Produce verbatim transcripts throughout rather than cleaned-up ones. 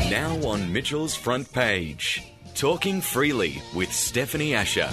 Now on Mitchell's front page, Talking Freely with Stephanie Asher.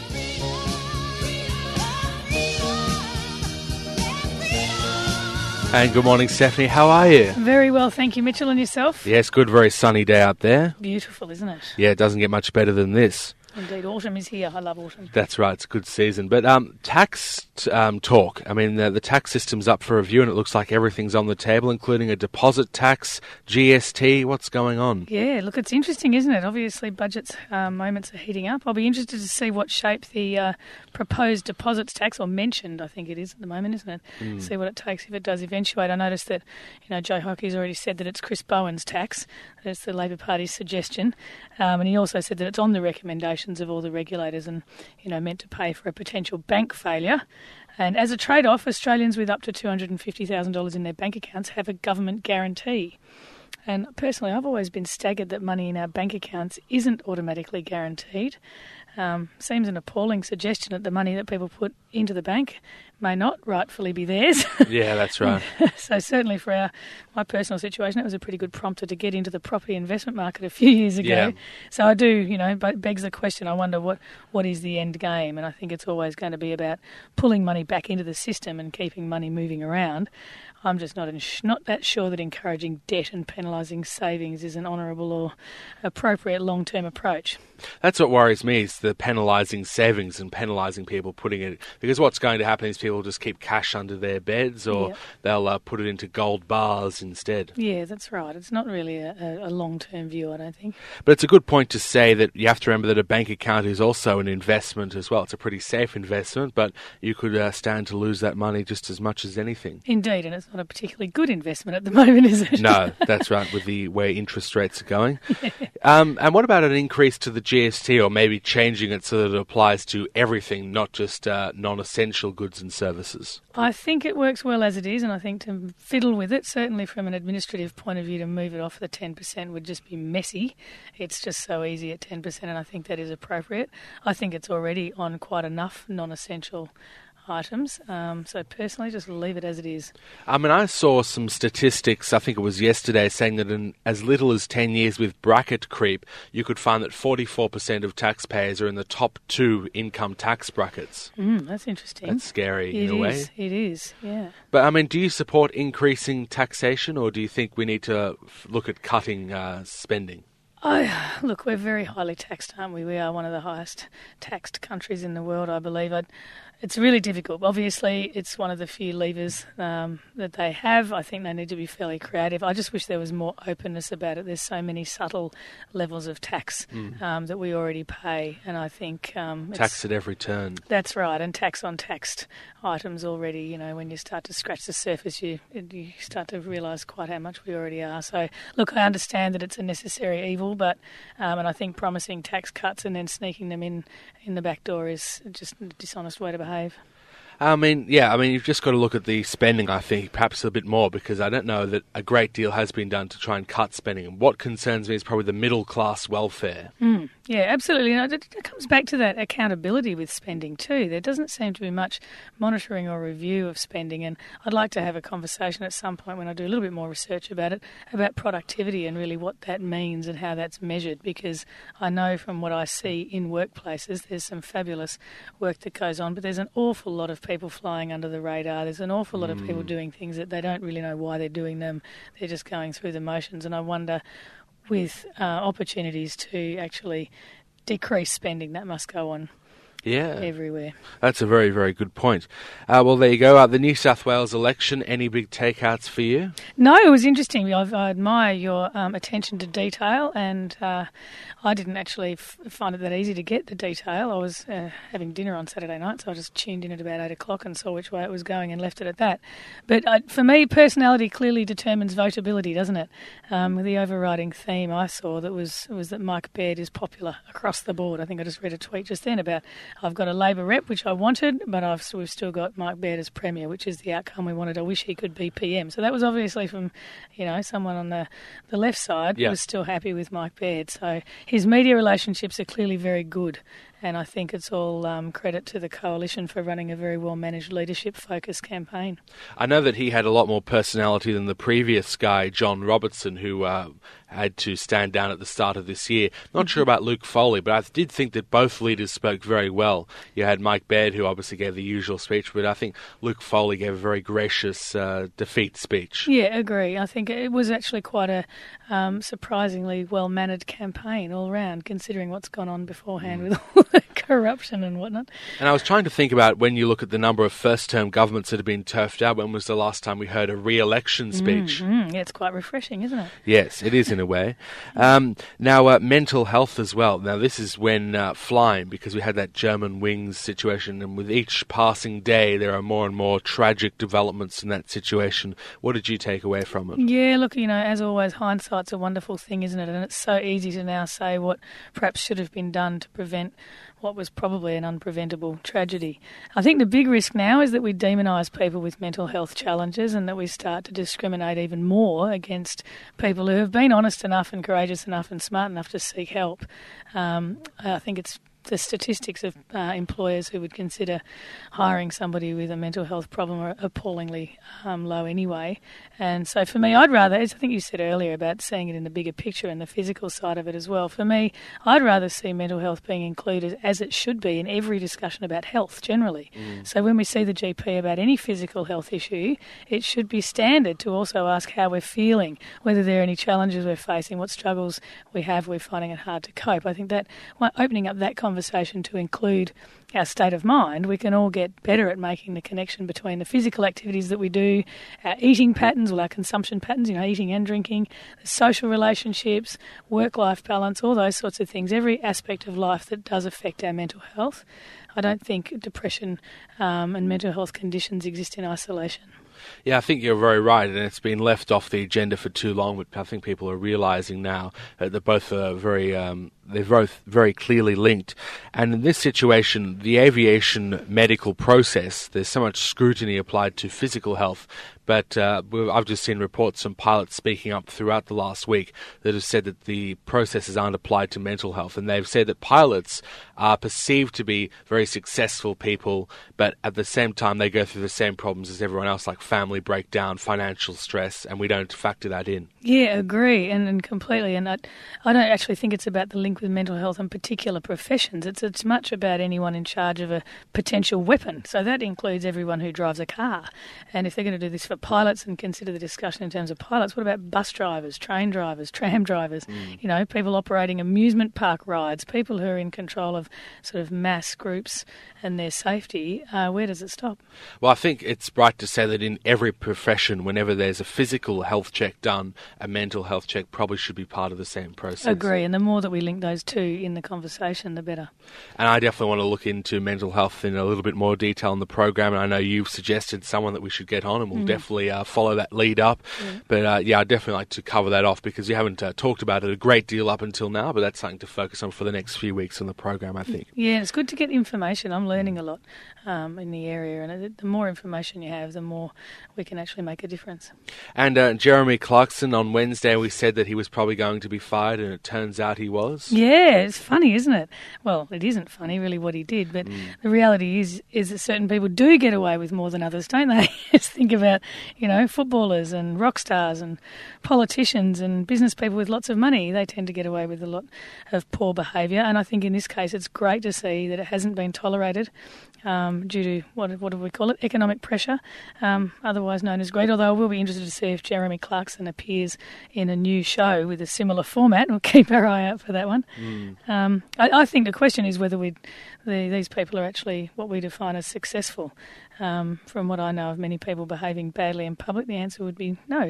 And good morning, Stephanie. How are you? Very well, thank you, Mitchell. And yourself? Yes, good. Very sunny day out there. Beautiful, isn't it? Yeah, it doesn't get much better than this. Indeed, autumn is here. I love autumn. That's right. It's a good season. But um, tax um, talk. I mean, the, the tax system's up for review and it looks like everything's on the table, including a deposit tax, G S T. What's going on? Yeah, look, it's interesting, isn't it? Obviously, budgets uh, moments are heating up. I'll be interested to see what shape the uh, proposed deposits tax, or mentioned, I think it is at the moment, isn't it? Mm. See what it takes if it does eventuate. I noticed that, you know, Joe Hockey's already said that it's Chris Bowen's tax. That's the Labor Party's suggestion. Um, and he also said that it's on the recommendations of all the regulators and, you know, meant to pay for a potential bank failure. And as a trade-off, Australians with up to two hundred fifty thousand dollars in their bank accounts have a government guarantee. And personally, I've always been staggered that money in our bank accounts isn't automatically guaranteed. Um, seems an appalling suggestion that the money that people put into the bank may not rightfully be theirs. Yeah, that's right. So certainly for our my personal situation, it was a pretty good prompter to get into the property investment market a few years ago. Yeah. So I do, you know, but begs the question, I wonder what, what is the end game? And I think it's always going to be about pulling money back into the system and keeping money moving around. I'm just not ins- not that sure that encouraging debt and penalising savings is an honourable or appropriate long-term approach. That's what worries me, is the penalising savings and penalising people putting it... Because what's going to happen is people just keep cash under their beds, or Yep. they'll uh, put it into gold bars instead. Yeah, that's right. It's not really a, a, a long-term view, I don't think. But it's a good point to say that you have to remember that a bank account is also an investment as well. It's a pretty safe investment, but you could uh, stand to lose that money just as much as anything. Indeed, and it's not a particularly good investment at the moment, is it? No, that's right, with the where interest rates are going. Um, and what about an increase to the G S T, or maybe changing it so that it applies to everything, not just uh, non-essential goods and services? I think it works well as it is, and I think to fiddle with it, certainly from an administrative point of view, to move it off the ten percent would just be messy. It's just so easy at ten percent, and I think that is appropriate. I think it's already on quite enough non-essential items, um, so personally just leave it as it is. I mean, I saw some statistics, I think it was yesterday, saying that in as little as ten years with bracket creep, you could find that forty-four percent of taxpayers are in the top two income tax brackets. Mm, that's interesting. That's scary It in a way. is, it is, yeah. But, I mean, do you support increasing taxation, or do you think we need to f- look at cutting uh, spending? Oh, look, we're very highly taxed, aren't we? We are one of the highest taxed countries in the world, I believe. I'd, it's really difficult. Obviously, it's one of the few levers um, that they have. I think they need to be fairly creative. I just wish there was more openness about it. There's so many subtle levels of tax mm. um, that we already pay, and I think... Um, tax at every turn. That's right, and tax on taxed items already. You know, when you start to scratch the surface, you you start to realise quite how much we already are. So, look, I understand that it's a necessary evil, but um, and I think promising tax cuts and then sneaking them in in the back door is just a dishonest way to behave. I mean, yeah, I mean, you've just got to look at the spending, I think, perhaps a bit more, because I don't know that a great deal has been done to try and cut spending. And what concerns me is probably the middle-class welfare. Mm, yeah, absolutely. And it, it comes back to that accountability with spending too. There doesn't seem to be much monitoring or review of spending, and I'd like to have a conversation at some point when I do a little bit more research about it, about productivity and really what that means and how that's measured, because I know from what I see in workplaces, there's some fabulous work that goes on, but there's an awful lot of people flying under the radar. There's an awful lot of people doing things that they don't really know why they're doing them. They're just going through the motions. And I wonder, with uh, opportunities to actually decrease spending, that must go on. Yeah, everywhere. That's a very, very good point. Uh, well, there you go. Uh, the New South Wales election, any big takeouts for you? No, it was interesting. I've, I admire your um, attention to detail, and uh, I didn't actually f- find it that easy to get the detail. I was uh, having dinner on Saturday night, so I just tuned in at about eight o'clock and saw which way it was going and left it at that. But uh, for me, personality clearly determines votability, doesn't it? Um, the overriding theme I saw that was was that Mike Baird is popular across the board. I think I just read a tweet just then about I've got a Labor rep, which I wanted, but I've, we've still got Mike Baird as Premier, which is the outcome we wanted. I wish he could be P M. So that was obviously from, you know, someone on the, the left side yeah. was still happy with Mike Baird. So his media relationships are clearly very good. and I think it's all um, credit to the Coalition for running a very well-managed leadership-focused campaign. I know that he had a lot more personality than the previous guy, John Robertson, who uh, had to stand down at the start of this year. Not sure about Luke Foley, but I did think that both leaders spoke very well. You had Mike Baird, who obviously gave the usual speech, but I think Luke Foley gave a very gracious uh, defeat speech. Yeah, agree. I think it was actually quite a um, surprisingly well-mannered campaign all round, considering what's gone on beforehand mm. with all the corruption and whatnot. And I was trying to think about, when you look at the number of first-term governments that have been turfed out, when was the last time we heard a re-election speech? Mm, mm, yeah, it's quite refreshing, isn't it? Yes, it is in a way. Um, now, uh, mental health as well. Now, this is when uh, flying, because we had that German wings situation, and with each passing day, there are more and more tragic developments in that situation. What did you take away from it? Yeah, look, you know, as always, hindsight's a wonderful thing, isn't it? And it's so easy to now say what perhaps should have been done to prevent what was probably an unpreventable tragedy. I think the big risk now is that we demonise people with mental health challenges, and that we start to discriminate even more against people who have been honest enough and courageous enough and smart enough to seek help. Um, I think it's the statistics of uh, employers who would consider hiring somebody with a mental health problem are appallingly um, low anyway. And so for me, I'd rather, as I think you said earlier about seeing it in the bigger picture and the physical side of it as well, for me, I'd rather see mental health being included, as it should be, in every discussion about health generally. Mm. So when we see the G P about any physical health issue, it should be standard to also ask how we're feeling, whether there are any challenges we're facing, what struggles we have, we're finding it hard to cope. I think that opening up that conversation conversation to include our state of mind, we can all get better at making the connection between the physical activities that we do, our eating patterns, or our consumption patterns, you know, eating and drinking, the social relationships, work-life balance, all those sorts of things, every aspect of life that does affect our mental health. I don't think depression um, and mental health conditions exist in isolation. Yeah, I think you're very right, and it's been left off the agenda for too long, but I think people are realising now that they're both uh, very, um, they're both very clearly linked. And in this situation, the aviation medical process, there's so much scrutiny applied to physical health, but uh, I've just seen reports from pilots speaking up throughout the last week that have said that the processes aren't applied to mental health, and they've said that pilots are perceived to be very successful people, but at the same time they go through the same problems as everyone else, like family breakdown, financial stress, and we don't factor that in. Yeah, agree, and, and completely. And I, I don't actually think it's about the link with mental health and particular professions. It's it's much about anyone in charge of a potential weapon. So that includes everyone who drives a car. And if they're going to do this for pilots and consider the discussion in terms of pilots, what about bus drivers, train drivers, tram drivers, mm. you know, people operating amusement park rides, people who are in control of sort of mass groups and their safety? Uh, where does it stop? Well, I think it's right to say that in every profession, whenever there's a physical health check done, a mental health check probably should be part of the same process. Agree, and the more that we link those two in the conversation, the better. And I definitely want to look into mental health in a little bit more detail in the program, and I know you've suggested someone that we should get on, and we'll mm. definitely uh, follow that lead up. Yeah. But uh, yeah, I'd definitely like to cover that off, because you haven't uh, talked about it a great deal up until now, but that's something to focus on for the next few weeks in the program, I think. Yeah, it's good to get information. I'm learning a lot um, in the area, and the more information you have, the more we can actually make a difference. And uh, Jeremy Clarkson, on Wednesday we said that he was probably going to be fired, and it turns out he was. Yeah, it's funny, isn't it? Well, it isn't funny really what he did, but mm. the reality is is that certain people do get away with more than others, don't they? Just think about, you know, footballers and rock stars and politicians and business people with lots of money. They tend to get away with a lot of poor behaviour, and I think in this case it's great to see that it hasn't been tolerated um, due to, what, what do we call it, economic pressure, um, otherwise known as greed, although I will be interested to see if Jeremy Clarkson appears in a new show with a similar format. We'll keep our eye out for that one. Mm. Um, I, I think the question is whether we, the, these people are actually what we define as successful. Um, from what I know of many people behaving badly in public, the answer would be no.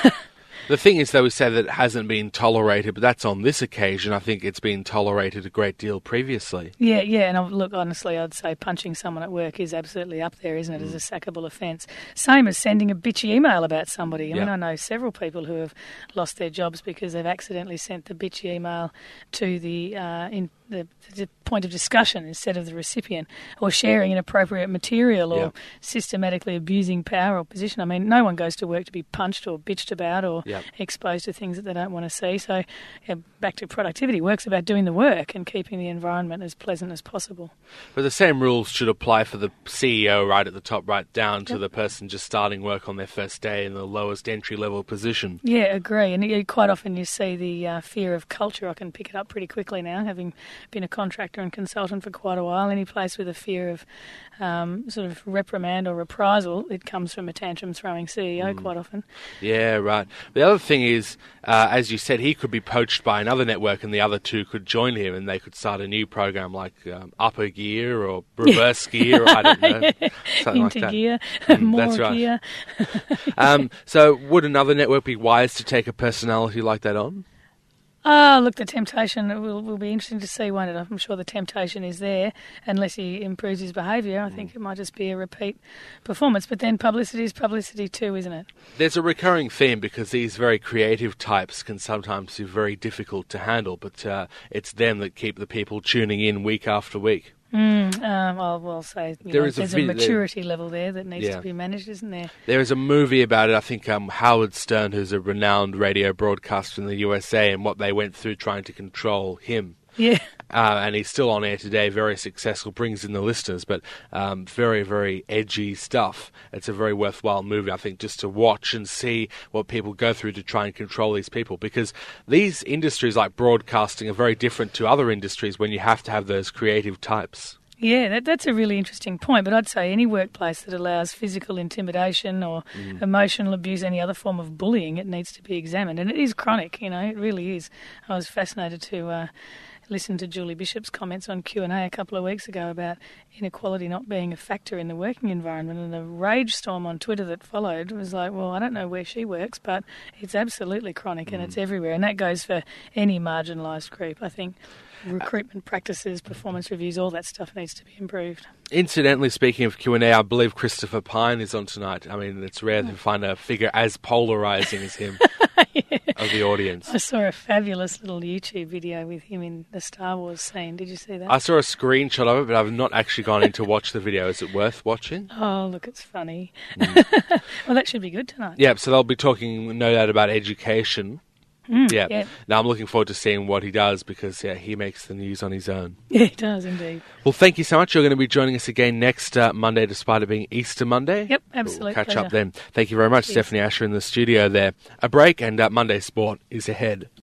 The thing is, though, we say that it hasn't been tolerated, but that's on this occasion. I think it's been tolerated a great deal previously. Yeah, yeah, and I, look, honestly, I'd say punching someone at work is absolutely up there, isn't it, mm. as a sackable offence. Same as sending a bitchy email about somebody. I yep. mean, I know several people who have lost their jobs because they've accidentally sent the bitchy email to the uh, in the, the point of discussion instead of the recipient, or sharing inappropriate material, or Yep. systematically abusing power or position. I mean, no one goes to work to be punched or bitched about or Yep. exposed to things that they don't want to see. So yeah, back to productivity. Work's about doing the work and keeping the environment as pleasant as possible. But the same rules should apply for the C E O right at the top, right down to Yep. the person just starting work on their first day in the lowest entry-level position. Yeah, agree. And you, quite often you see the uh, fear of culture. I can pick it up pretty quickly now, having been a contractor and consultant for quite a while. Any place with a fear of um, sort of reprimand or reprisal, it comes from a tantrum-throwing C E O quite often. Yeah, right. The other thing is, uh, as you said, he could be poached by another network and the other two could join him and they could start a new program like um, Upper Gear or Reverse Gear, or I don't know, something like Into that. gear, Mm, more that's right. gear. Um, so would another network be wise to take a personality like that on? Oh, look, the temptation, it will, will be interesting to see, won't it? I'm sure the temptation is there, unless he improves his behaviour. I think it might just be a repeat performance. But then publicity is publicity too, isn't it? There's a recurring theme because these very creative types can sometimes be very difficult to handle, but uh, it's them that keep the people tuning in week after week. Mm, um, I'll, well, say you There know, is a there's vid- a maturity level there that needs Yeah. to be managed, isn't there? There is a movie about it. I think um, Howard Stern, who's a renowned radio broadcaster in the U S A, and what they went through trying to control him. Yeah. Uh, and he's still on air today, very successful, brings in the listeners, but um, very, very edgy stuff. It's a very worthwhile movie, I think, just to watch and see what people go through to try and control these people, because these industries like broadcasting are very different to other industries when you have to have those creative types. Yeah, that, that's a really interesting point. But I'd say any workplace that allows physical intimidation or Mm. emotional abuse, any other form of bullying, it needs to be examined. And it is chronic, you know, it really is. I was fascinated to uh, listen to Julie Bishop's comments on Q and A a couple of weeks ago about inequality not being a factor in the working environment, and the rage storm on Twitter that followed was like, well, I don't know where she works, but it's absolutely chronic and it's everywhere. And that goes for any marginalised group, I think. Recruitment practices, performance reviews, all that stuff needs to be improved. Incidentally, speaking of Q and A, I believe Christopher Pine is on tonight. I mean, it's rare to find a figure as polarising as him Yeah. of the audience. I saw a fabulous little YouTube video with him in the Star Wars scene. Did you see that? I saw a screenshot of it, but I've not actually gone in to watch the video. Is it worth watching? Oh, look, it's funny. well, that should be good tonight. Yeah, so they'll be talking, no doubt, about education. Mm, Yeah. yeah. Now I'm looking forward to seeing what he does because yeah, he makes the news on his own. Yeah, it does indeed. Well, thank you so much. You're going to be joining us again next uh, Monday, despite it being Easter Monday. Yep, absolute We'll catch pleasure. up then. Thank you very much, Cheers. Stephanie Asher in the studio there. A break and uh, Monday Sport is ahead.